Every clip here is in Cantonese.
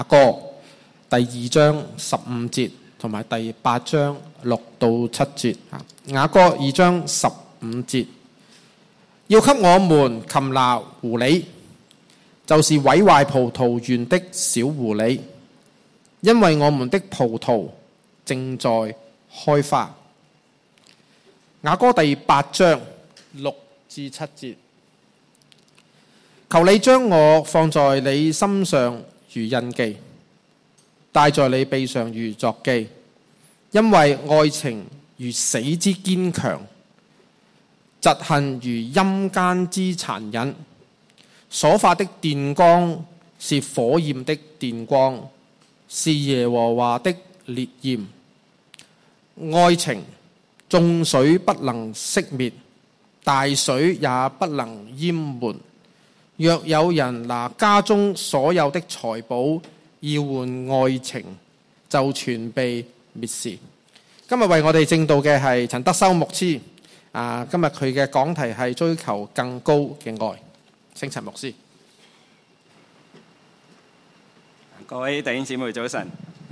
歌第2章15節同埋第8章6到7節。雅歌2章15節，要給我們擒拿狐狸，就是毀壞葡萄園的小狐狸，因為我們的葡萄正在開花。雅歌第8章6至7節，求你將我放在你心上如印記，帶在你臂上如作記，因為愛情如死之堅強，嫉恨如陰間之殘忍。所發的電光是火焰的電光，是耶和華的烈焰。愛情眾水不能熄滅，大水也不能淹沒。若有人拿家中所有的財寶要換愛情，就全被滅時。今日為我哋證道嘅係陳德修牧師。今日佢嘅講題係追求更高嘅愛。請陳牧師。 各位弟兄姊妹早晨。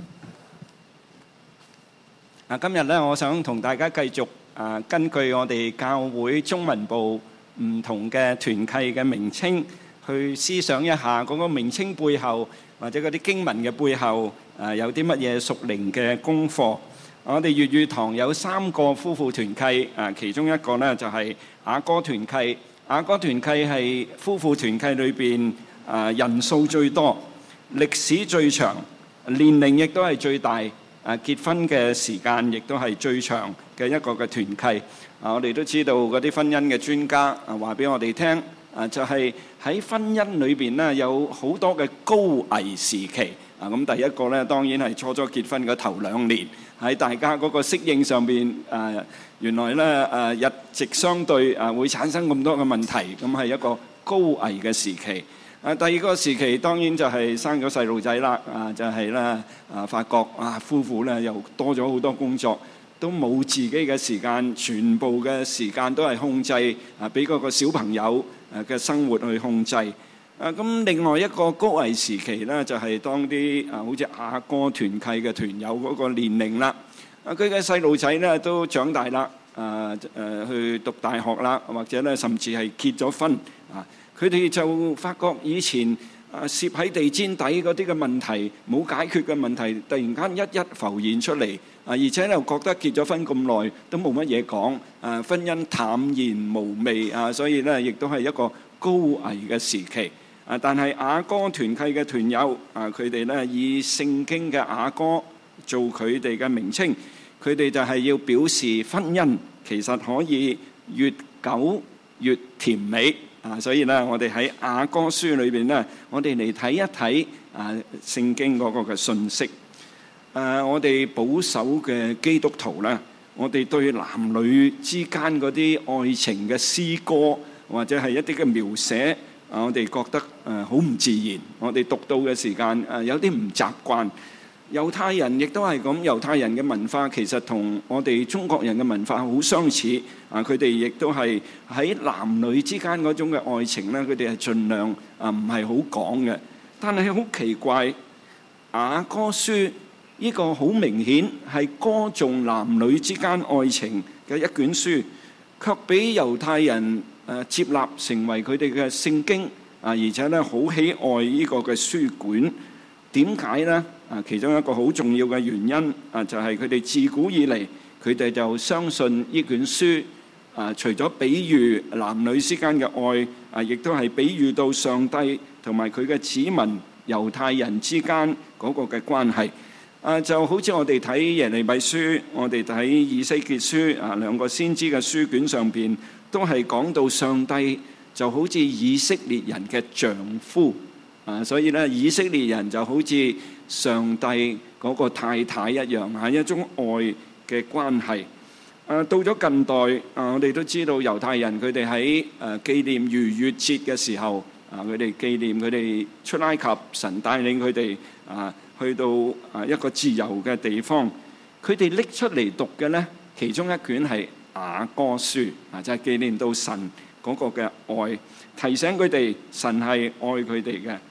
今日咧，我想同大家繼續根據我哋教會中文部唔同嘅團契嘅名稱，去思想一下嗰個名稱背後，或者嗰啲經文嘅背後，有啲乜嘢屬靈嘅功課。我哋粵語堂有3個夫婦團契，其中一個呢就係雅歌團契。雅歌團契係夫婦團契裏邊人數最多、歷史最長、年齡亦都係最大、結婚嘅時間亦都係最長嘅一個嘅團契。我哋都知道嗰啲婚姻嘅專家話俾我哋聽，就係喺婚姻裏邊呢有好多嘅高危時期。咁第一個呢當然係初初結婚嘅頭2年，喺大家嗰個適應上邊，原來呢日夕相對會產生咁多嘅問題，咁係一個高危嘅時期。第二個時期當然就係生咗細路仔啦，就係咧發覺夫婦咧又多咗好多工作，都冇自己嘅時間，全部嘅時間都係控制俾嗰個小朋友嘅生活去控制。咁另外一個高危時期咧，就係當啲好似雅歌團契嘅團友嗰個年齡啦，佢嘅細路仔咧都長大啦，去讀大學啦，或者咧甚至係結咗婚。佢哋就發覺以前攝喺地氈底嗰啲嘅問題，冇解決嘅問題，突然間一浮現出嚟，而且又覺得結咗婚咁耐都冇乜嘢講，婚姻淡然無味，所以咧亦都係一個高危嘅時期。但係雅歌團契嘅團友，佢哋咧以聖經嘅雅歌做佢哋嘅名稱，佢哋就係要表示婚姻其實可以越久越甜美。所以咧，我哋喺雅歌書裏邊咧，我哋嚟睇一睇聖經嗰個嘅信息。我哋保守嘅基督徒咧，我哋對男女之間嗰啲愛情嘅詩歌或者係一啲嘅描寫，我哋覺得好唔自然。我哋讀到嘅時間有啲唔習慣。猶太人亦都係咁，猶太人嘅文化其實同我哋中國人嘅文化好相似。佢哋亦都係喺男女之間嗰種嘅愛情咧，佢哋係盡量唔係好講嘅。但係好奇怪，雅歌書呢個好明顯係歌頌男女之間愛情嘅一卷書，卻俾猶太人接納成為佢哋嘅聖經，而且咧好喜愛呢個嘅書卷。點解呢？其中一個好重要嘅原因就係佢哋自古以嚟，佢哋就相信呢卷書除咗比喻男女之間嘅愛，亦都係比喻到上帝同埋佢嘅子民猶太人之間嗰個嘅關係。就好似我哋睇耶利米書，我哋睇以西結書，兩個先知嘅書卷上邊都係講到上帝就好似以色列人嘅丈夫。所以咧，以色列人就好似上帝嗰個太太一樣，係一種愛嘅關係。到咗近代，我哋都知道猶太人佢哋喺紀念逾越節嘅時候，佢哋紀念佢哋出埃及，神帶領佢哋去到一個自由嘅地方。佢哋拎出嚟讀嘅咧，其中一卷係雅歌書，就係紀念到神嗰個嘅愛，提醒佢哋神係愛佢哋嘅。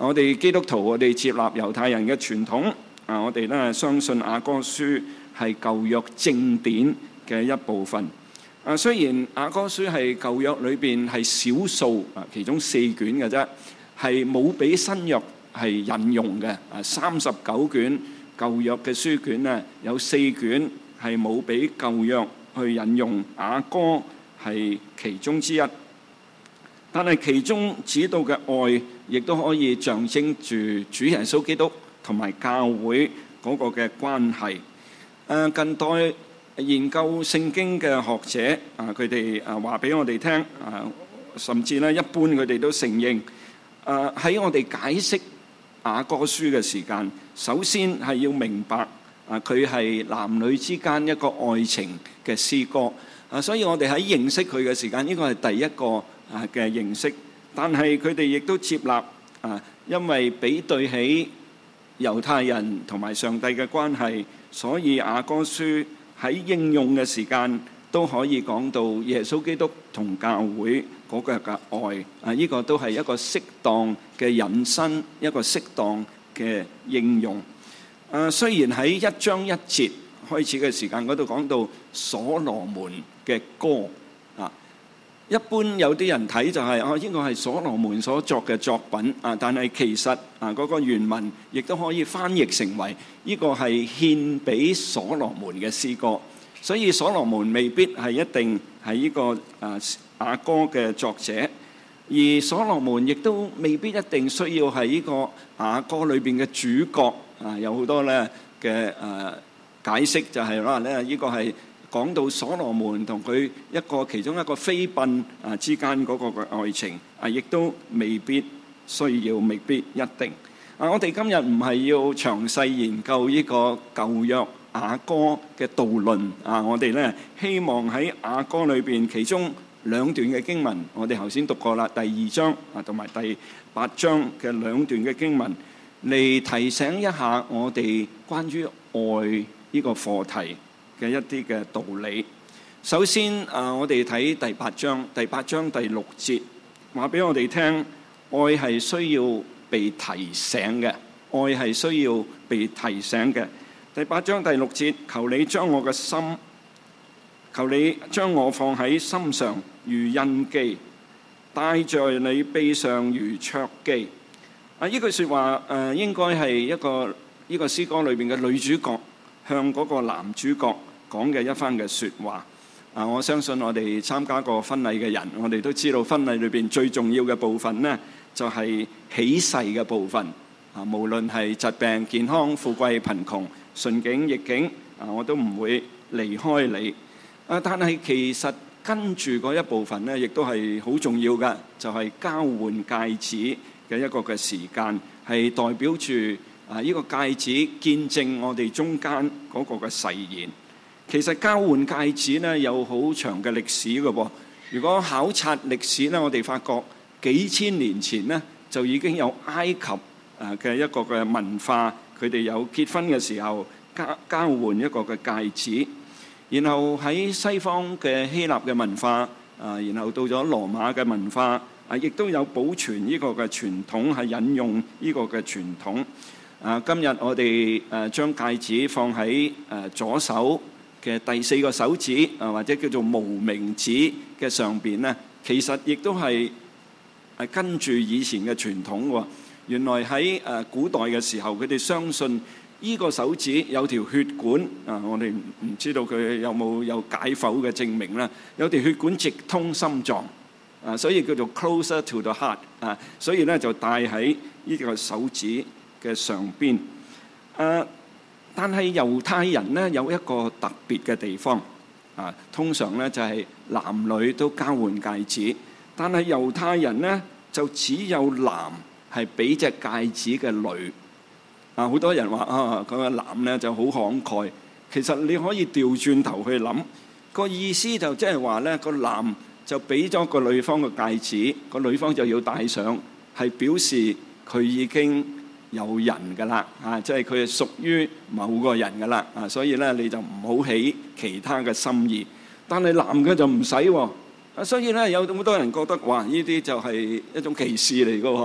我哋基督徒，我哋接納猶太人嘅傳統，我哋咧相信雅歌書係舊約正典嘅一部分。雖然雅歌書係舊約裏邊係少數其中4卷嘅啫，係冇俾新約係引用嘅。39卷舊約嘅書卷咧，有4卷係冇俾舊約去引用，雅歌係其中之一。但係其中指到嘅愛，亦都可以象徵住主耶穌基督同埋教會嗰個嘅關係。近代研究聖經嘅學者佢哋話俾我哋聽，甚至咧一般佢哋都承認，喺我哋解釋雅歌書嘅時間，首先係要明白佢係男女之間一個愛情嘅詩歌。所以我哋喺認識佢嘅時間，呢個係第一個嘅認識。但係佢哋亦都接納因為比對起猶太人同埋上帝嘅關係，所以雅歌書喺應用嘅時間都可以講到耶穌基督同教會嗰個嘅愛。呢個都係一個適當嘅引申，一個適當嘅應用。雖然喺1章1節開始嘅時間嗰度講到所羅門嘅歌，一般有啲人睇就係呢個係所羅門所作嘅作品，但係其實嗰個原文亦都可以翻譯成為呢個係獻俾所羅門嘅詩歌。所以所羅門未必係一定係呢個雅歌嘅作者，而所羅門亦都未必一定需要係呢個雅歌裏邊嘅主角。有好多咧嘅解釋就係話咧，呢個係講到所羅門同佢其中一個妃嬪之間嗰個嘅愛情，亦都未必需要，未必一定。我哋今日唔係要詳細研究呢個舊約雅歌嘅導論。我哋咧希望喺雅歌裏邊其中2段嘅經文，我哋頭先讀過啦，第2章同埋第8章嘅2段嘅經文，嚟提醒一下我哋關於愛呢個課題嘅一啲嘅道理。首先我哋睇第8章第6節，話俾我哋聽，愛係需要被提醒嘅，愛係需要被提醒嘅。第8章第6節，求你將我嘅心，求你將我放喺心上如印記，帶在你臂上如戳記。呢句説話應該係一個呢個詩歌裏邊嘅女主角向嗰個男主角講嘅一番嘅説話。我相信我哋參加過婚禮嘅人，我哋都知道婚禮裏邊最重要嘅部分呢，就係起誓嘅部分。無論係疾病、健康、富貴、貧窮、順境、逆境，我都唔會離開你。但係其實跟住嗰一部分呢，亦都係好重要嘅，就係交換戒指嘅一個嘅時間，係代表住呢個戒指見證我哋中間嗰個嘅誓言。其實交換戒指呢，有好長嘅歷史嘅噃。如果考察歷史呢，我哋發覺幾千年前呢，就已經有埃及嘅一個嘅文化，佢哋有結婚嘅時候交換一個嘅戒指。然後喺西方嘅希臘嘅文化，然後到咗羅馬嘅文化，亦都有保存呢個嘅傳統，係引用呢個嘅傳統。今日我哋將戒指放喺左手嘅第4個手指，或者叫做無名指嘅上邊呢，其實亦都係跟住以前嘅傳統喎。原來喺古代嘅時候，佢哋相信呢個手指有條血管，我哋唔知道佢有冇有解剖嘅證明啦。有條血管直通心臟，所以叫做 closer to the heart。所以咧就戴喺呢個手指嘅上邊。但係猶太人呢，有一個特別嘅地方，通常呢就係男女都交換戒指，但係猶太人呢，就只有男係俾隻戒指嘅女。好多人話嗰個男呢就好慷慨，其實你可以調轉頭去諗，個意思就即係話呢個男就俾咗個女方嘅戒指，個女方就要戴上，係表示佢已經有人㗎啦，即係佢係屬於某個人㗎啦，所以咧你就唔好起其他嘅心意。但係男嘅就唔使喎，所以咧有好多人覺得話呢啲就係一種歧視嚟㗎喎，呢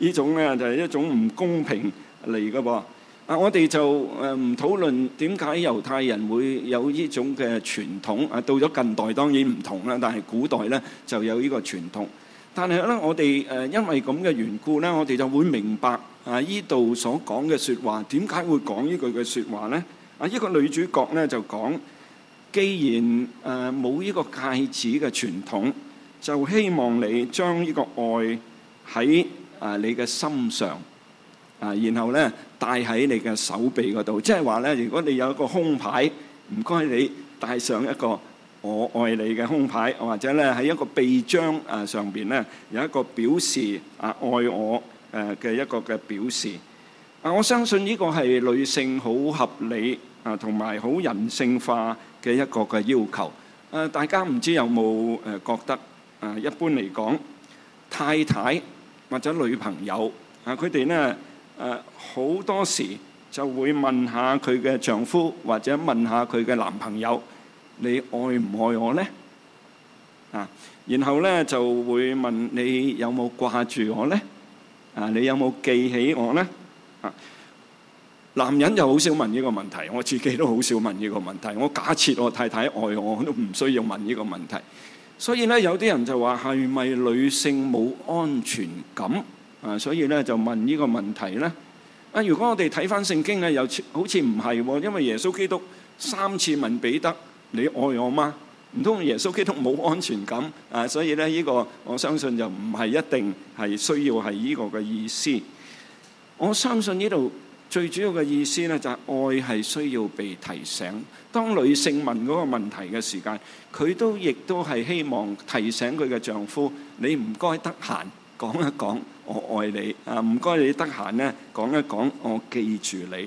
呢種咧就係一種唔公平嚟嘅噃。我哋就唔討論點解猶太人會有呢種嘅傳統。到咗近代當然唔同啦，但係古代咧就有呢個傳統。但係咧，我哋因為咁嘅緣故咧，我哋就會明白呢度所講嘅説話點解會講呢句嘅説話咧？呢個女主角咧就講，既然冇呢個戒指嘅傳統，就希望你將呢個愛喺你嘅心上，然後咧戴喺你嘅手臂嗰度。即係話咧，如果你有一個胸牌，唔該你戴上一個我愛你嘅胸牌，或者咧喺一個臂章上邊咧有一個表示愛我嘅一個嘅表示。我相信呢個係女性好合理同埋好人性化嘅一個嘅要求。大家唔知有冇覺得一般嚟講，太太或者女朋友佢哋咧好多時就會問下佢嘅丈夫或者問下佢嘅男朋友：你愛唔愛我呢？然後咧就會問你有冇掛住我呢？你有冇記起我呢？男人就好少問呢個問題，我自己都好少問呢個問題。我假設我太太愛我都唔需要問呢個問題。所以咧，有啲人就話係咪女性冇安全感所以咧就問呢個問題咧？如果我哋睇翻聖經咧，又好似唔係喎，因為耶穌基督3次問彼得：你愛我嗎？唔通耶穌基督冇安全感所以咧呢個我相信就唔係一定係需要係呢個嘅意思。我相信呢度最主要嘅意思咧就係愛係需要被提醒。當女性問嗰個問題嘅時間，佢亦都係希望提醒佢嘅丈夫：你唔該得閒講一講我愛你唔該你得閒咧講一講我記住你。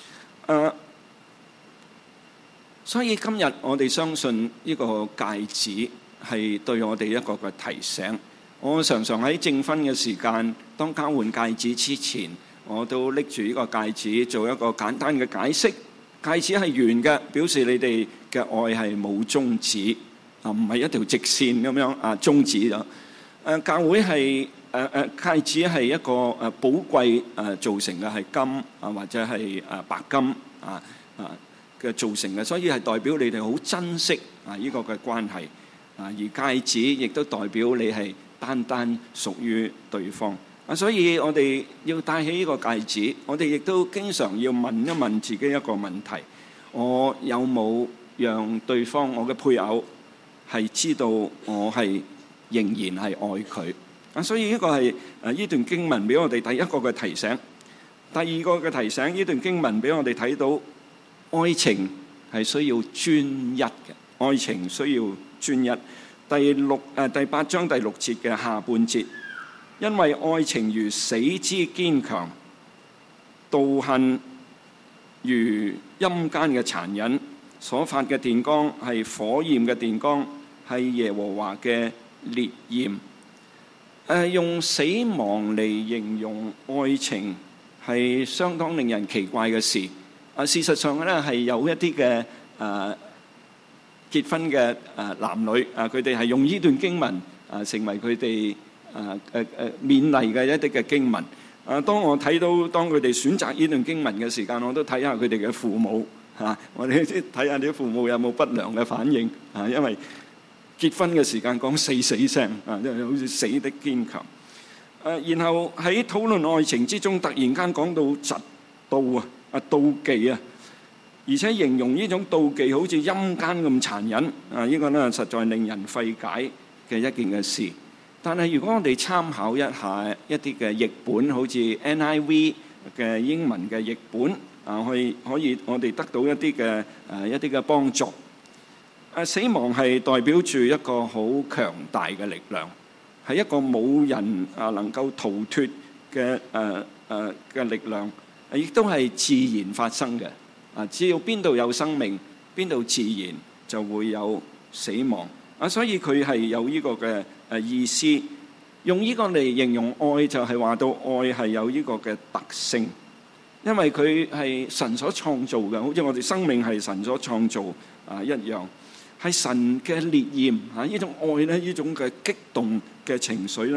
所以今日我哋相信呢個戒指係對我哋一個嘅提醒。我常常喺證婚嘅時間，當交換戒指之前，我都拎住呢個戒指做一個簡單嘅解釋。戒指係圓嘅，表示你哋嘅愛係冇終止唔係一條直線咁樣終止咗。教會係戒指係一個寶貴造成嘅，係金或者係白金嘅造成嘅，所以係代表你哋好珍惜呢個嘅關係而戒指亦都代表你係單單屬於對方。所以我哋要戴起呢個戒指，我哋亦都經常要問一問自己一個問題：我有冇讓對方，我嘅配偶係知道我係仍然係愛佢？所以呢個係呢段經文俾我哋第一個嘅提醒。第二個嘅提醒，呢段經文俾我哋睇到愛情係需要專一嘅，愛情需要專一。第8章第6節嘅下半節，因為愛情如死之堅強，妒恨如陰間嘅殘忍，所發嘅電光係火焰嘅電光，係耶和華嘅烈焰。用死亡嚟形容愛情係相當令人奇怪嘅事。事實上咧係有一啲嘅結婚嘅男女佢哋係用呢段經文成為佢哋勉勵嘅一啲嘅經文。當我睇到當佢哋選擇呢段經文嘅時間，我都睇下佢哋嘅父母我哋睇下啲父母有冇不良嘅反應因為結婚嘅時間講死聲即係好似死的堅強。然後喺討論愛情之中，突然間講到嫉妒妒忌而且形容呢種妒忌好似陰間咁殘忍呢個呢實在令人費解嘅一件嘅事。但係如果我哋參考一下一啲嘅譯本，好似 NIV 嘅英文嘅譯本可以我哋得到一啲嘅幫助。死亡係代表住一個好強大嘅力量，係一個冇人能夠逃脫嘅力量，亦都係自然發生嘅。只要邊度有生命，邊度自然就會有死亡。所以佢係有呢個嘅意思，用呢個嚟形容愛，就係話到愛係有呢個嘅特性，因為佢係神所創造嘅，好似我哋生命係神所創造一樣，係神嘅烈焰呢種愛咧，呢種嘅激動嘅情緒咧，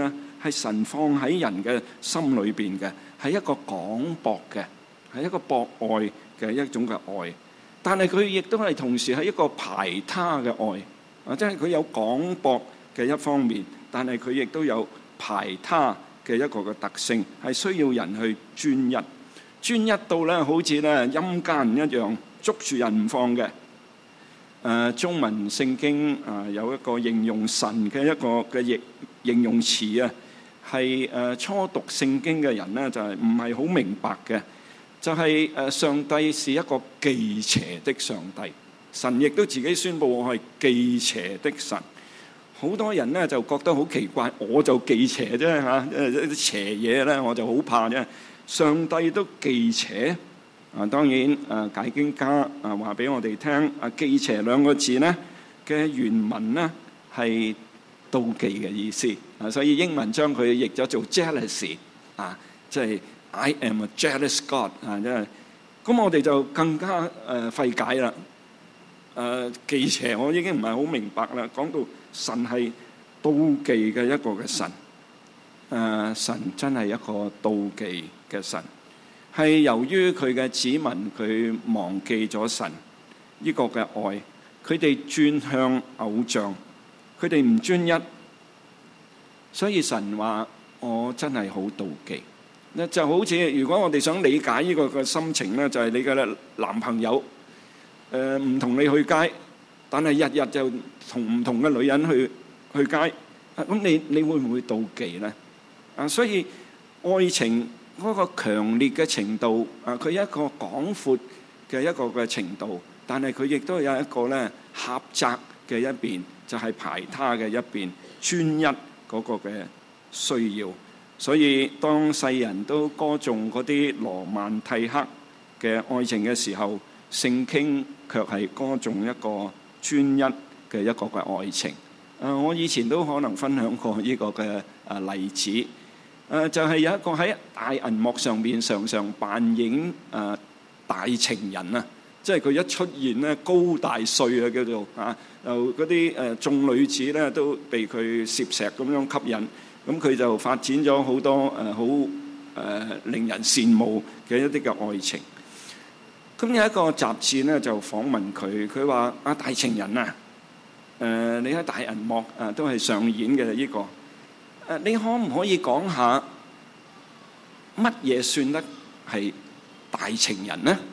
係神放喺人嘅心裏邊嘅，係一個廣博嘅，係一個博愛嘅一種嘅愛。但係佢亦都係同時係一個排他嘅愛，即係佢有廣博嘅一方面，但係佢亦都有排他嘅一個嘅特性，係需要人去專一到咧，好似咧陰間一樣捉住人唔放嘅。中文聖經有一個形容神嘅一個嘅形容詞啊，係初讀聖經嘅人咧就係唔係好明白嘅，就係上帝是一個忌邪的上帝，神亦都自己宣布我係忌邪的神。好多人咧就覺得好奇怪，我就忌邪啫嚇，啲邪嘢咧我就好怕啫，上帝都忌邪。當然解經家話俾我哋聽，忌邪兩個字咧嘅原文咧係妒忌嘅意思，所以英文將佢譯咗做 jealousy 即係 I am a jealous God 即係咁，我哋就更加費解啦。忌邪我已經唔係好明白啦，講到神係妒忌嘅一個嘅神，神真係一個妒忌嘅神。係由於佢嘅子民佢忘記咗神呢個嘅愛，佢哋轉向偶像，佢哋唔專一，所以神話我真係好妒忌。就好似如果我哋想理解呢個嘅心情咧，就係你嘅男朋友唔同你去街，但係日日就同唔同嘅女人去街，咁你會唔會妒忌咧？所以愛情嗰個強烈嘅程度，佢一個廣闊嘅一個嘅程度，但係佢亦都有一個咧狹窄嘅一邊，就係排他嘅一邊，專一嗰個嘅需要。所以當世人都歌頌嗰啲羅曼蒂克嘅愛情嘅時候，聖經卻係歌頌一個專一嘅一個嘅愛情。我以前都可能分享過呢個嘅例子。就係有一個喺大銀幕上面常常扮演大情人啊，即係佢一出現咧高大帥啊，叫做就嗰啲眾女子咧都被佢攝石咁樣吸引，咁佢就發展咗好多好令人羨慕嘅一啲嘅愛情。咁有一個雜誌咧就訪問佢，佢話大情人啊，你喺大銀幕都係上演嘅呢個。你可唔可以講下乜嘢算得係大情人呢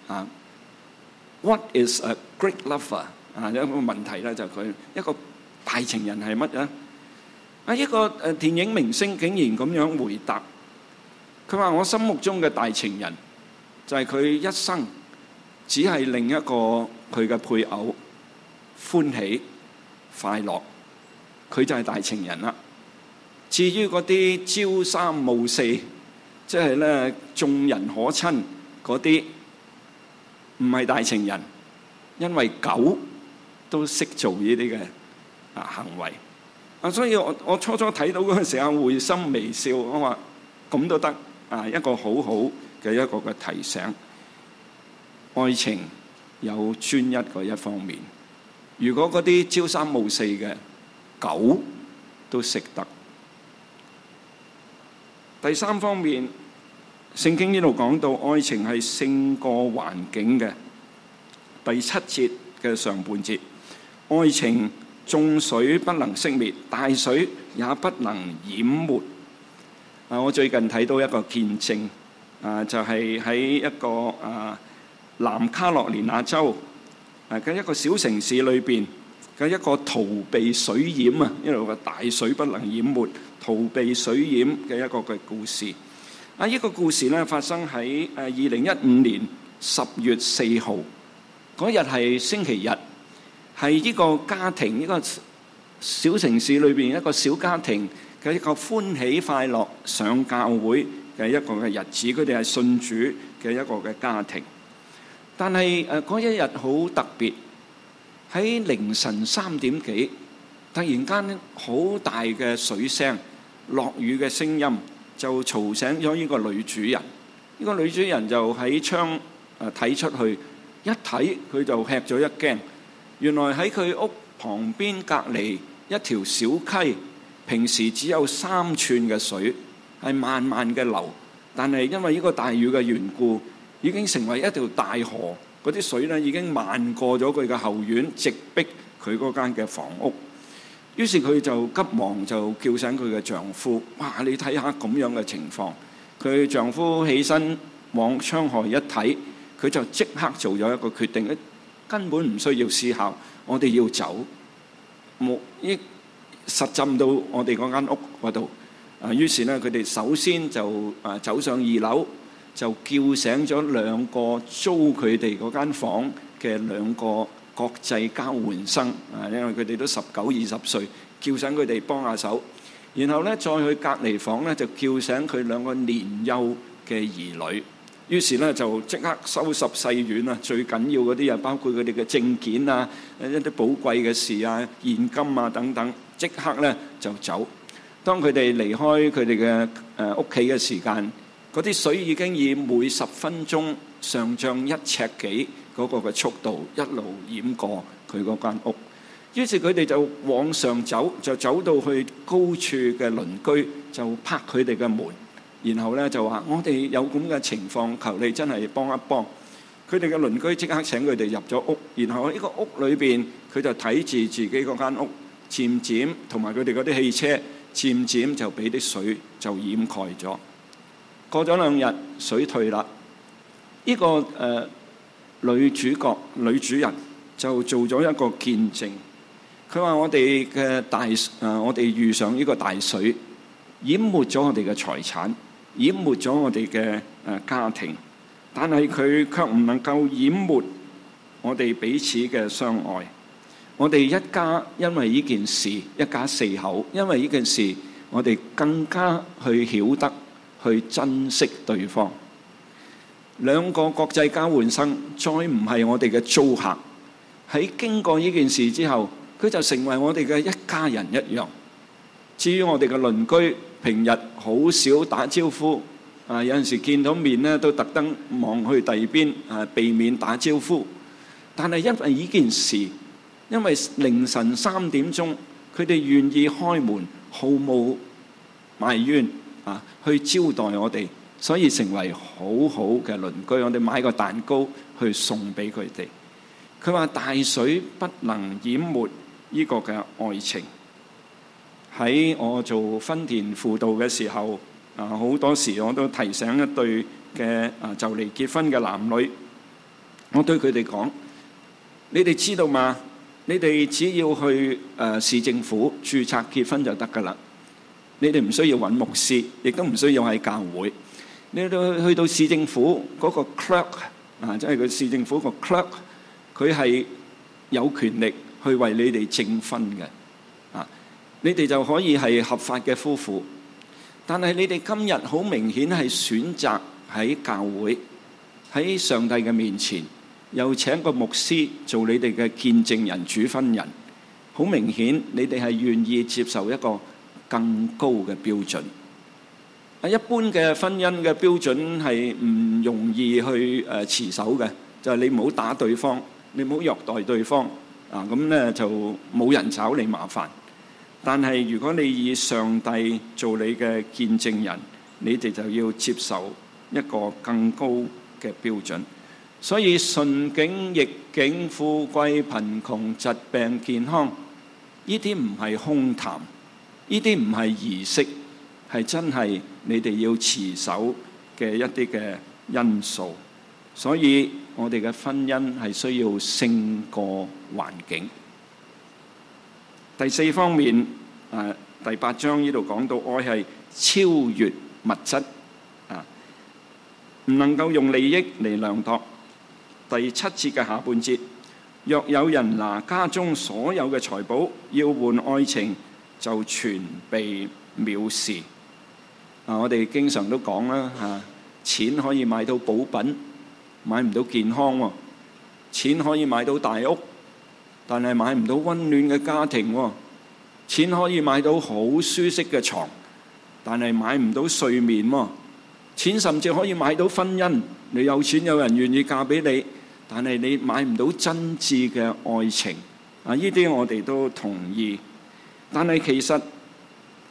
？What is a great lover？ 有一個問題咧，就佢一個大情人係乜咧？一個電影明星竟然咁樣回答，佢話：我心目中嘅大情人就係佢一生只係令一個佢嘅配偶歡喜快樂，佢就係大情人啦。至於嗰啲朝三暮四，即係咧眾人可親嗰啲，唔係大情人，因為狗都識做呢啲嘅行為。所以我初初睇到嗰陣時候會心微笑，我話咁都得一個好好嘅一個嘅提醒。愛情有專一嗰一方面，如果嗰啲朝三暮四嘅狗都識得。第三方面，聖經呢度講到愛情係勝過環境嘅。第7節嘅上半節，愛情眾水不能熄滅，大水也不能淹沒。我最近睇到一個見證，就係喺一個南卡羅連亞州嘅一個小城市裏邊嘅一個逃避水淹因為個大水不能淹沒，逃避水淹嘅一個嘅故事。呢個故事咧發生喺2015年10月4號嗰日係星期日，係呢個家庭，呢個小城市裏邊一個小家庭嘅一個歡喜快樂上教會嘅一個嘅日子，佢哋係信主嘅一個嘅家庭。但係嗰一日好特別，喺凌晨3點幾，突然間好大嘅水聲、落雨嘅聲音就嘈醒咗呢個女主人。呢個女主人就喺窗睇出去，一睇佢就吃咗一驚。原來喺佢屋旁邊隔離一條小溪， 平時只有3寸嘅水，係慢慢嘅流，但係因為呢個大雨嘅緣故，已經成為一條大河。嗰啲水咧已經漫過咗佢嘅後院，直逼佢嗰間嘅房屋。於是佢就急忙就叫醒佢嘅丈夫。哇！你睇下咁樣嘅情況，佢丈夫起身往窗外一睇，佢就即刻做咗一個決定，根本唔需要思考，我哋要走，冇依實浸到我哋嗰間屋嗰度。於是咧，佢哋首先就走上2樓，就叫醒咗2個租佢哋嗰間房嘅2個國際交換生。因為佢哋都19、20歲，叫醒佢哋幫下手。然後咧，再去隔離房咧，就叫醒佢2個年幼嘅兒女。於是咧，就即刻收拾細軟啊，最緊要嗰啲啊，包括佢哋嘅證件啊、一啲寶貴嘅事啊、現金啊等等，即刻咧就走。當佢哋離開佢哋嘅屋企嘅時間，嗰啲水已經以每10分鐘上漲1尺幾嗰個嘅速度一路淹過佢嗰間屋。於是佢哋就往上走，就走到去高處嘅鄰居，就拍佢哋嘅門，然後咧就話：我哋有咁嘅情況，求你真係幫一幫。佢哋嘅鄰居即刻請佢哋入咗屋，然後喺呢個屋裏邊，佢就睇住自己嗰間屋，漸漸同埋佢哋嗰啲汽車，漸漸就俾啲水就掩蓋咗。過咗2日，水退啦。呢個女主角、女主人就做咗一個見證。佢話：我哋嘅我哋遇上呢個大水，淹沒咗我哋嘅財產，淹沒咗我哋嘅家庭，但係佢卻唔能夠淹沒我哋彼此嘅相愛。我哋一家因為呢件事，一家4口，因為呢件事，我哋更加去曉得去珍惜對方。2個國際交換生再唔係我哋嘅租客，喺經過呢件事之後，佢就成為我哋嘅一家人一樣。至於我哋嘅鄰居，平日好少打招呼，有陣時見到面咧都特登望去第二邊，避免打招呼。但係因為呢件事，因為凌晨3點鐘，佢哋願意開門，毫無埋怨去招待我哋，所以成為好好嘅鄰居。我哋買個蛋糕去送俾佢哋。佢話大水不能淹沒呢個嘅愛情。喺我做婚前輔導嘅時候，好多時我都提醒一對嘅就嚟結婚嘅男女，我對佢哋講：你哋知道嘛？你哋只要去市政府註冊結婚就得㗎啦。你哋唔需要揾牧師，亦都唔需要喺教會。你去到市政府嗰個 clerk 即係佢市政府個 clerk，佢係有權力去為你哋證婚嘅。你哋就可以係合法嘅夫婦。但係你哋今日好明顯係選擇喺教會，喺上帝嘅面前，又請個牧師做你哋嘅見證人、主婚人。好明顯，你哋係願意接受一個更高嘅標準。一般嘅婚姻嘅標準係唔容易去持守嘅，就係你唔好打對方，你唔好虐待對方。咁咧就冇人找你麻煩。但係如果你以上帝做你嘅見證人，你哋就要接受一個更高嘅標準。所以順境逆境、富貴貧窮、疾病健康，呢啲唔係空談，呢啲唔係儀式，係真係你哋要持守嘅一啲嘅因素。所以我哋嘅婚姻係需要勝過環境。第4方面，第8章呢度講到愛係超越物質，唔能夠用利益嚟量度。第7節嘅下半節，若有人拿家中所有嘅財寶要換愛情，就全被藐視。我哋經常都講啦，錢可以買到補品，買唔到健康喎；錢可以買到大屋，但係買唔到溫暖嘅家庭喎；錢可以買到好舒適嘅床，但係買唔到睡眠喎；錢甚至可以買到婚姻，你有錢有人願意嫁俾你，但係你買唔到真摯嘅愛情。呢啲我哋都同意。但係其實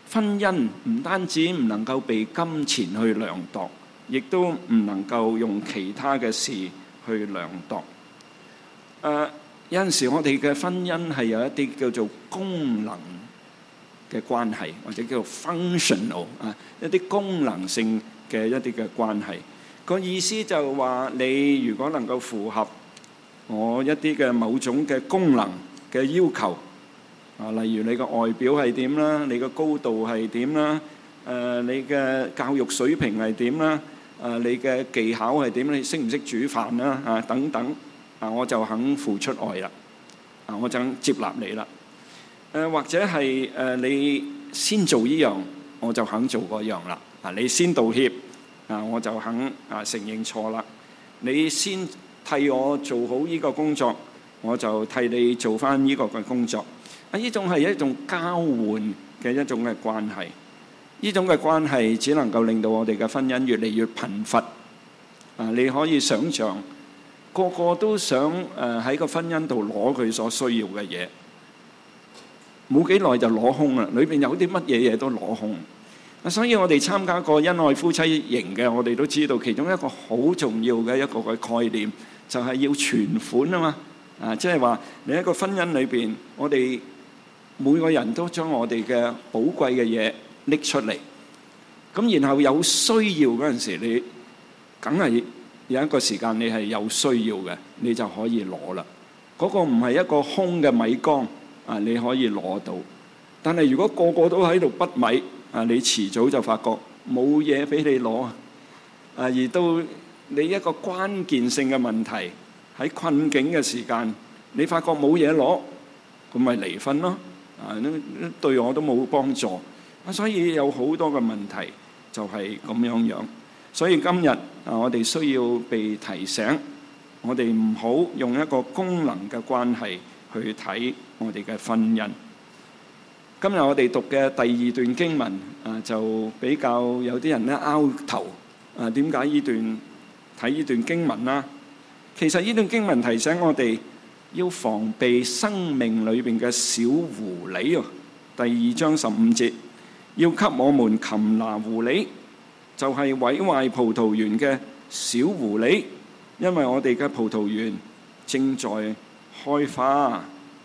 婚姻唔單止唔能夠被金錢去量度，亦都唔能夠用其他嘅事去量度。有陣時我哋嘅婚姻係有一啲叫做功能嘅關係，或者叫做 functional 一啲功能性嘅一啲嘅關係。個意思就話你如果能夠符合我一啲嘅某種嘅功能嘅要求。例如你個外表係點啦，你個高度係點啦，你嘅教育水平係點啦，你嘅技巧係點，你識唔識煮飯啦，等等，我就肯付出愛啦，我就肯接納你啦。或者係你先做呢樣，我就肯做嗰樣啦。你先道歉，我就肯承認錯啦。你先替我做好呢個工作，我就替你做返呢個嘅工作。呢種係一種交換嘅一種嘅關係，呢種嘅關係只能夠令到我哋嘅婚姻越嚟越貧乏。你可以想像，個個都想喺個婚姻度攞佢所需要嘅嘢，冇幾耐就攞空啦。裏邊有啲乜嘢嘢都攞空。所以我哋參加過恩愛夫妻營嘅，我哋都知道其中一個好重要嘅一個嘅概念，就係要存款啊嘛。即係話你喺個婚姻裏邊，我哋每個人都將我哋嘅寶貴嘅嘢拎出嚟，咁然後有需要嗰陣時，你梗係有一個時間你係有需要嘅，你就可以攞啦。嗰個唔係一個空嘅米缸你可以攞到。但係如果個個都喺度滗米你遲早就發覺冇嘢俾你攞而到你一個關鍵性嘅問題喺困境嘅時間，你發覺冇嘢攞，咁咪離婚咯。對我都冇幫助。所以有好多嘅問題就係咁樣。所以今日我哋需要被提醒，我哋唔好用一個功能嘅關係去睇我哋嘅婚姻。今日我哋讀嘅第二段經文就比較有啲人咧拗頭點解呢段睇呢段經文啦？其實呢段經文提醒我哋要防備生命裏邊嘅小狐狸。第2章15節，要給我們擒拿狐狸，就係毀壞葡萄園嘅小狐狸，因為我哋嘅葡萄園正在開花。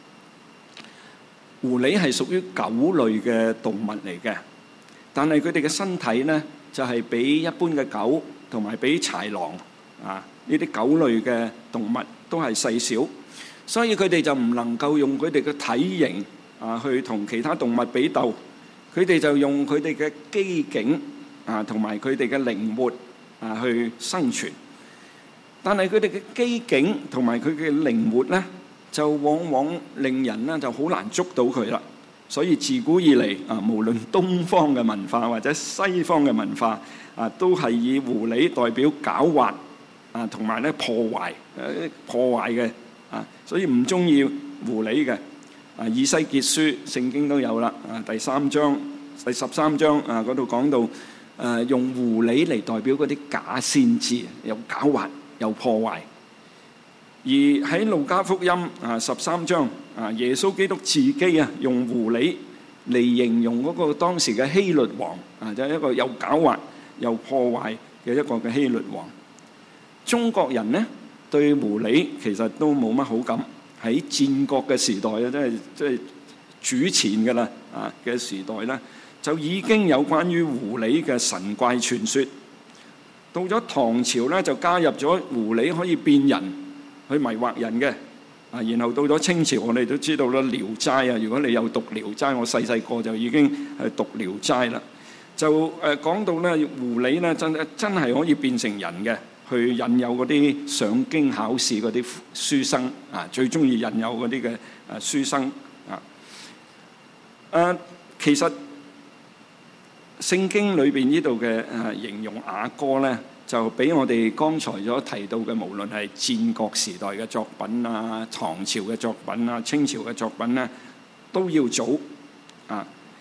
狐狸係屬於狗類嘅動物嚟嘅，但係佢哋嘅身體呢，就係比一般嘅狗同埋比豺狼呢啲狗類嘅動物都係細小。所以佢哋就唔能夠用佢哋嘅體型去同其他動物比鬥，佢哋就用佢哋嘅機警同埋佢哋嘅靈活去生存。但係佢哋嘅機警同埋佢嘅靈活呢，就往往令人呢就好難捉到佢啦。所以自古以嚟無論東方嘅文化或者西方嘅文化都係以狐狸代表狡猾同埋咧破壞嘅。所以唔中意狐狸嘅。以西結書聖經都有啦，第13章嗰度講到用狐狸嚟代表嗰啲假先知，又狡猾又破壞。而喺路加福音13章耶穌基督自己用狐狸嚟形容嗰個當時嘅希律王就係一個又狡猾又破壞嘅一個嘅希律王。中國人呢，對狐狸其實都冇乜好感。喺戰國嘅時代即係主前嘅啦嘅時代咧，就已經有關於狐狸嘅神怪傳說。到咗唐朝咧，就加入咗狐狸可以變人去迷惑人嘅。然後到咗清朝，我哋都知道啦，《聊齋》如果你有讀《聊齋》，我細個就已經係讀《聊齋》啦。就講到咧，狐狸咧真係可以變成人嘅。去引誘嗰啲上京考試嗰啲書生最中意引誘嗰啲嘅書生其實聖經裏邊呢度嘅形容雅歌咧，就比我哋剛才所提到嘅，無論係戰國時代嘅作品唐朝嘅作品清朝嘅作品咧，都要早而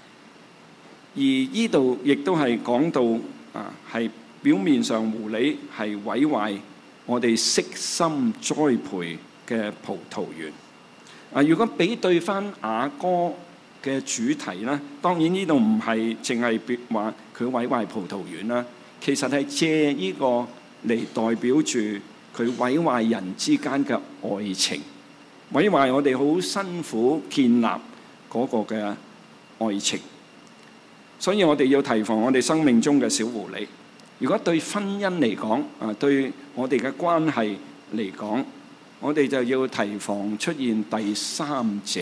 呢度亦都係講到係。表面上狐狸係毀壞我哋悉心栽培嘅葡萄園。如果比對翻雅歌嘅主題呢，當然呢度唔係淨係話佢毀壞葡萄園啦，其實係借呢個嚟代表住佢毀壞人之間嘅愛情，毀壞我哋好辛苦建立嗰個嘅愛情。所以我哋要提防我哋生命中嘅小狐狸。如果對婚姻嚟講，對我哋嘅關係嚟講，我哋就要提防出現第三者。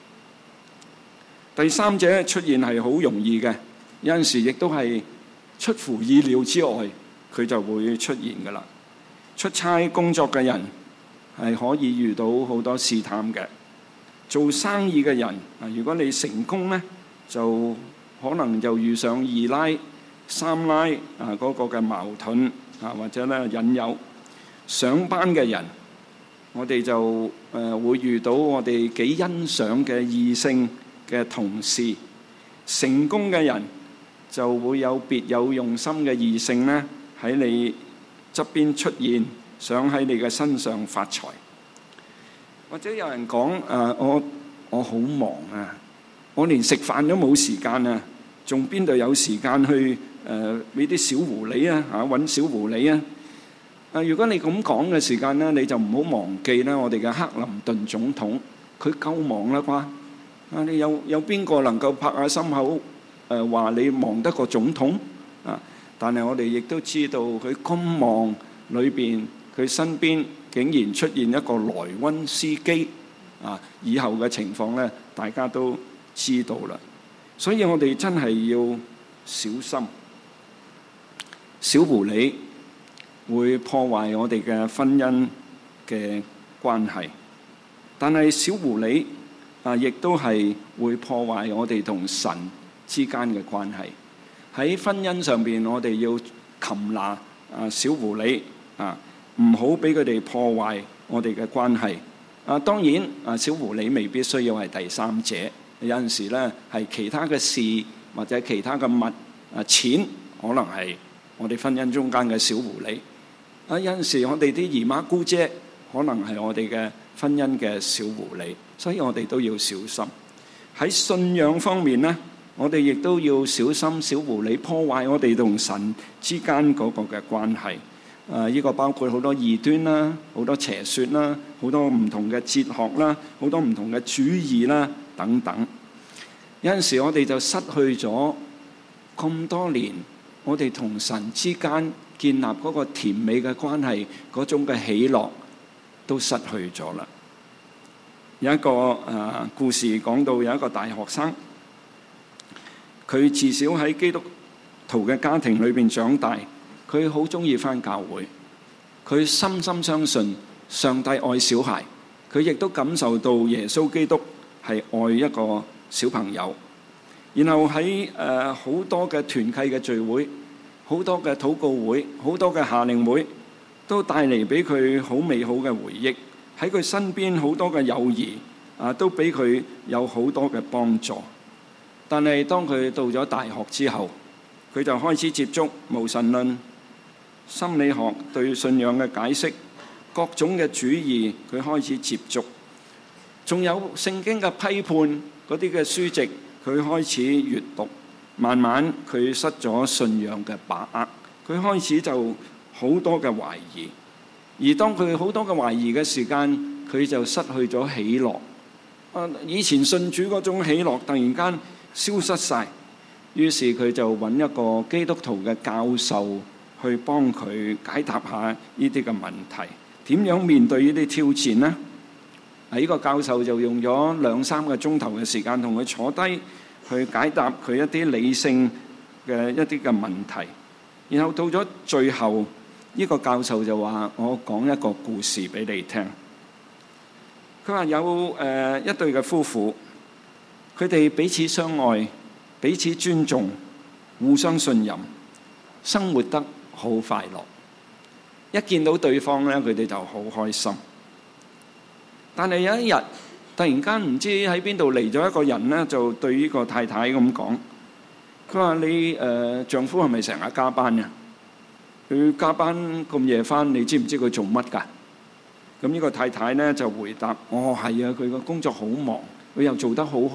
第三者出現係好容易嘅，有陣時亦都係出乎意料之外，佢就會出現㗎喇。出差工作嘅人係可以遇到好多試探嘅。做生意嘅人，如果你成功呢，就可能就遇上二奶、三奶嗰個嘅矛盾或者咧引誘。上班嘅人，我哋就會遇到我哋幾欣賞嘅異性嘅同事。成功嘅人就會有別有用心嘅異性咧喺你側邊出現，想喺你嘅身上發財。或者有人講我好忙啊，我連食飯都冇時間啊，仲邊度有時間去俾啲小狐狸揾小狐狸啊？如果你咁講嘅時間咧，你就唔好忘記咧，我哋嘅克林頓總統，佢夠忙啦啩？你有邊個能夠拍下心口話你忙得過總統啊？但係我哋亦都知道佢咁忙裏邊，佢身邊竟然出現一個萊溫斯基啊！以後嘅情況咧，大家都知道啦。所以我哋真係要小心，小狐狸會破壞我哋嘅婚姻嘅關係，但係小狐狸亦都係會破壞我哋同神之間嘅關係。喺婚姻上邊，我哋要擒拿小狐狸唔好俾佢哋破壞我哋嘅關係。當然小狐狸未必需要係第三者，有陣時咧係其他嘅事或者其他嘅物錢，可能係我哋婚姻中間嘅小狐狸。有陣時我哋啲姨媽姑姐可能係我哋嘅婚姻嘅小狐狸，所以我哋都要小心。喺信仰方面呢，我哋亦都要小心小狐狸破壞我哋同神之間嗰個嘅關係。呢個包括好多異端啦，好多邪說啦，好多唔同嘅哲學啦，好多唔同嘅主義啦等等。有陣時我哋就失去咗咁多年，我哋同神之間建立嗰個甜美嘅關係，嗰種嘅喜樂都失去咗啦。有一個故事講到有一個大學生，佢自小喺基督徒嘅家庭裏邊長大，佢好中意返教會，佢深深相信上帝愛小孩，佢亦都感受到耶穌基督係愛一個小朋友。然後喺好多嘅團契嘅聚會，好多嘅禱告會，好多嘅夏令會，都帶嚟俾佢好美好嘅回憶。喺佢身邊好多嘅友誼都俾佢有好多嘅幫助。但係當佢到咗大學之後，佢就開始接觸無神論、心理學對信仰嘅解釋，各種嘅主義佢開始接觸，仲有聖經嘅批判嗰啲嘅書籍，佢開始閱讀。慢慢佢失咗信仰嘅把握，佢開始就好多嘅懷疑。而當佢好多嘅懷疑嘅時間，佢就失去咗喜樂。以前信主嗰種喜樂突然間消失晒，於是佢就揾一個基督徒嘅教授去幫佢解答下呢啲嘅問題，點樣面對呢啲挑戰呢？呢個教授就用咗2-3個鐘頭嘅時間同佢坐低去解答佢一啲理性嘅一啲嘅問題。然後到咗最後，呢個教授就話：我講一個故事俾你聽。佢話有一對嘅夫婦，佢哋彼此相愛，彼此尊重，互相信任，生活得好快樂。一見到對方咧，佢哋就好開心。但係有一日，突然間唔知喺邊度嚟咗一個人咧，就對呢個太太咁講：佢話你丈夫係咪成日加班呀？佢加班咁夜返，你知唔知佢做乜㗎？咁呢個太太咧就回答：係啊，佢個工作好忙，佢又做得好好，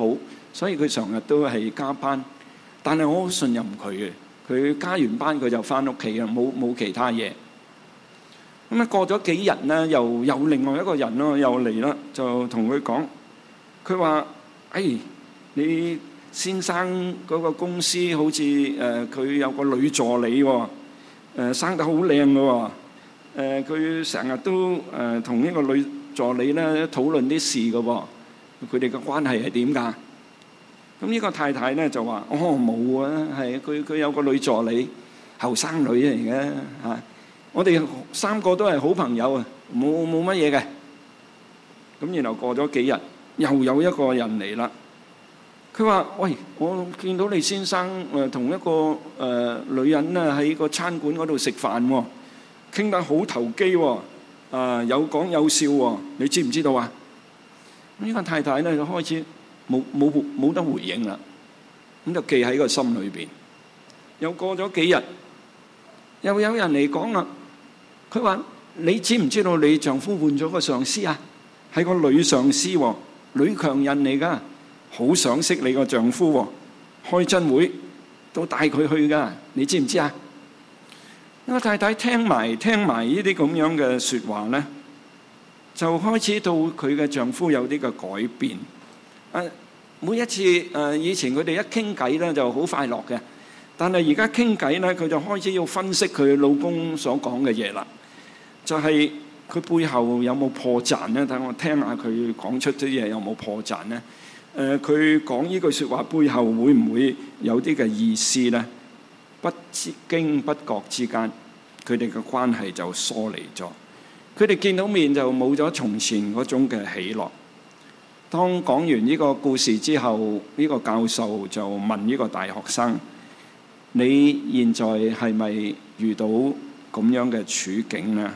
所以佢成日都係加班。但係我好信任佢嘅，佢加完班佢就翻屋企啦，冇其他嘢。咁啊過咗幾日咧，又有另外一個人咯，又嚟啦，就同佢講，佢話：你先生嗰個公司好似佢有個女助理喎，生得好靚嘅喎，佢成日都同呢個女助理咧討論啲事嘅喎，佢哋嘅關係係點㗎？咁呢個太太咧就話：冇啊，係佢有個女助理，後生女嚟嘅嚇。我哋三個都係好朋友啊，冇乜嘢嘅。咁然後過咗幾日，又有一個人嚟啦。佢話：喂，我見到你先生同一個女人咧喺個餐館嗰度食飯喎，傾得好投機喎，有講有笑喎，你知唔知道啊？呢個太太咧就開始冇得回應啦，咁就記喺個心裏邊。又過咗幾日，又有人嚟講啦。佢話：你知唔知道你丈夫換咗個上司啊？係個女上司喎，女強人嚟㗎，好賞識你個丈夫喎，開親會都帶佢去㗎，你知唔知啊？呢個太太聽埋呢啲咁樣嘅説話咧，就開始到佢嘅丈夫有啲嘅改變。每一次以前佢哋一傾偈咧就好快樂嘅，但係而家傾偈咧，佢就開始要分析佢老公所講嘅嘢啦。就係佢背後有冇破綻咧？等我聽下佢講出啲嘢有冇破綻咧？佢講呢句説話背後會唔會有啲嘅意思咧？不經不覺之間，佢哋嘅關係就疏離咗。佢哋見到面就冇咗從前嗰種嘅喜樂。當講完呢個故事之後，呢個教授就問呢個大學生：你現在係咪遇到咁樣嘅處境呢？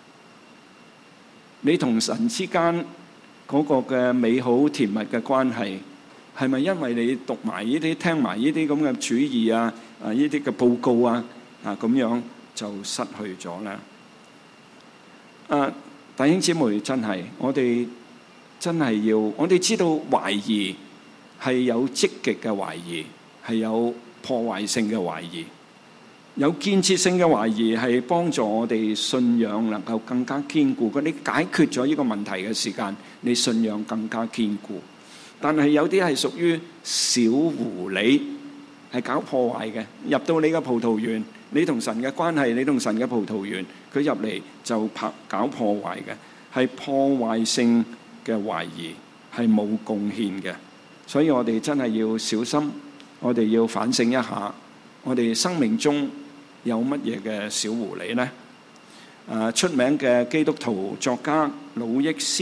你同神之間嗰個嘅美好甜蜜嘅關係，係咪因為你讀埋呢啲、聽埋呢啲咁嘅主義啊、呢啲嘅報告啊咁樣就失去咗呢？弟兄姊妹，真係我哋真係要，我哋知道懷疑係有積極嘅懷疑，係有破壞性嘅懷疑。有建設性嘅懷疑係幫助我哋信仰能夠更加堅固。你解決咗呢個問題嘅時間，你信仰更加堅固。但係有啲係屬於小狐狸，係搞破壞嘅，入到你嘅葡萄園，你同神嘅關係，你同神嘅葡萄園，佢入嚟就搞破壞嘅，係破壞性嘅懷疑，係冇貢獻嘅。所以我哋真係要小心，我哋要反省一下，我哋生命中有乜嘢嘅小狐狸呢？出名嘅基督徒作家魯益斯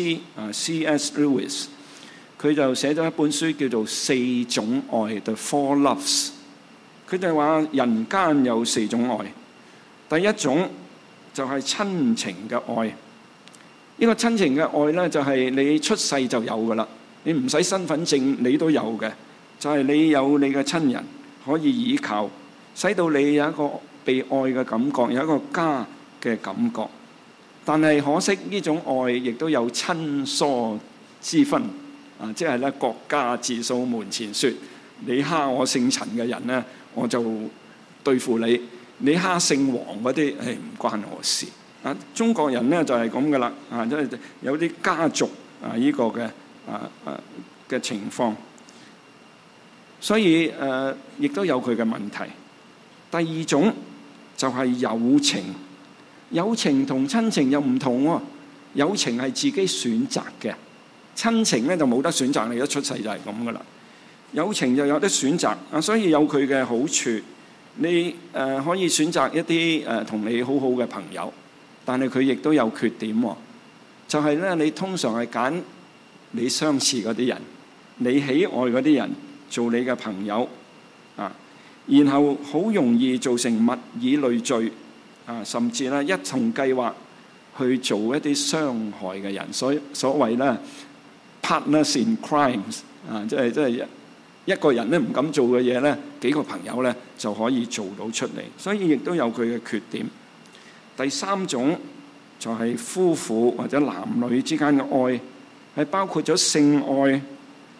C.S. Lewis， 佢就寫咗一本書叫做《四種愛》The Four Loves。佢就話人間有四種愛，第一種就係親情嘅愛。呢個親情嘅愛呢，就係你出世就有噶啦，你唔使身份證你都有嘅，就係你有你嘅親人可以依靠，使到你有一個被愛嘅感覺，有一個家嘅感覺。但係可惜呢種愛亦都有親疏之分，即係咧國家自掃門前雪。你蝦我姓陳嘅人咧，我就對付你；你蝦姓黃嗰啲，唔關我事。中國人咧就係咁噶啦，即係有啲家族呢個嘅情況，所以亦都有佢嘅問題。第二種就係友情，友情同親情又唔同喎。友情係自己選擇嘅，親情咧就冇得選擇，你一出世就係咁噶啦。友情就有得選擇，所以有佢嘅好處。你可以選擇一啲同你好好嘅朋友，但係佢亦都有缺點喎。就係咧，你通常係揀你相似嗰啲人，你喜愛嗰啲人做你嘅朋友然後好容易造成物以類聚甚至咧一同計劃去做一啲傷害嘅人。所謂咧 partners in crimes 即係一個人咧唔敢做嘅嘢咧，幾個朋友咧就可以做到出嚟。所以亦都有佢嘅缺點。第三種就係夫婦或者男女之間嘅愛，係包括咗性愛、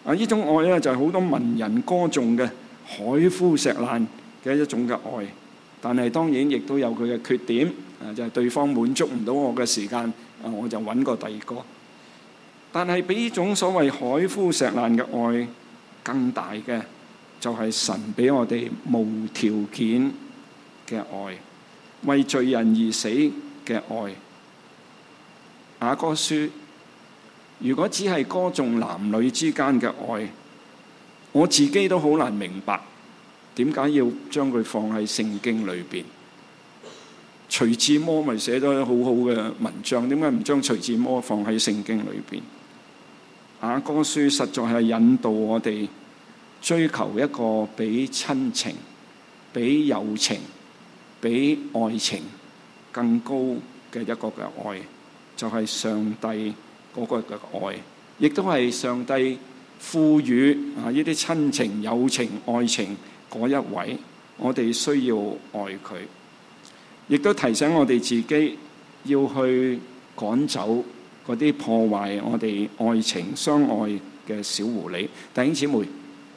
呢種愛咧就係好多文人歌頌嘅海枯石爛嘅一種嘅愛，但係當然亦都有佢嘅缺點，就係對方滿足唔到我嘅時間，我就揾個第二個。但係比呢種所謂海枯石爛嘅愛更大嘅，就係神俾我哋無條件嘅愛，為罪人而死嘅愛。雅歌書如果只係歌頌男女之間嘅愛，我自己都好難明白點解要將佢放喺聖經裏邊。徐志摩咪寫咗好好嘅文章，點解唔將徐志摩放喺聖經裏邊？雅歌書實在係引導我哋追求一個比親情、比友情、比愛情更高嘅一個嘅愛，就係上帝嗰個嘅愛，亦都係上帝賦予呢啲親情、友情、愛情嗰一位，我哋需要愛佢，亦都提醒我哋自己要去趕走嗰啲破壞我哋愛情相愛嘅小狐狸。弟兄姊妹，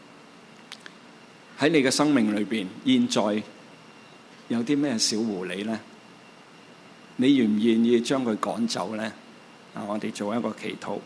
喺你嘅生命裏邊，現在有啲咩小狐狸呢？你願唔願意將佢趕走呢？我哋做一個祈禱。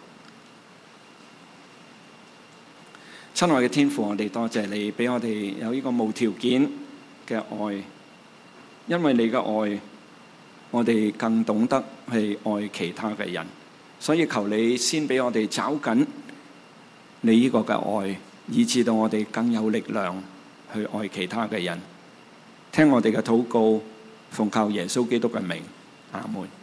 親愛嘅天父，我哋多謝你俾我哋有呢個無條件嘅愛，因為你嘅愛，我哋更懂得去愛其他嘅人，所以求你先俾我哋找緊你呢個嘅愛，以致到我哋更有力量去愛其他嘅人。聽我哋嘅禱告，奉靠耶穌基督嘅名，阿門。